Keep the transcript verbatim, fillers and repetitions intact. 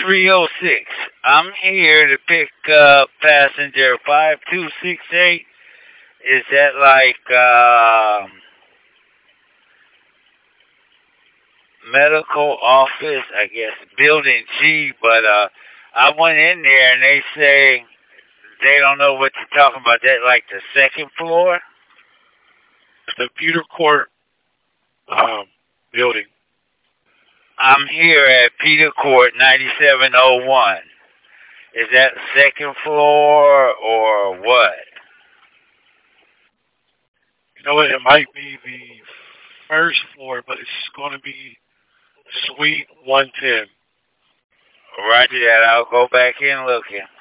three oh six. I'm here to pick up passenger five two six eight. Is that like uh, medical office? I guess building G, but uh, I went in there and they say they don't know what you're talking about. That like the second floor? The Peter Court um, building. I'm here at Peter Court ninety-seven oh one. Is that second floor or what? You know what? It might be the first floor, but it's going to be Suite one ten. Roger that. I'll go back in looking.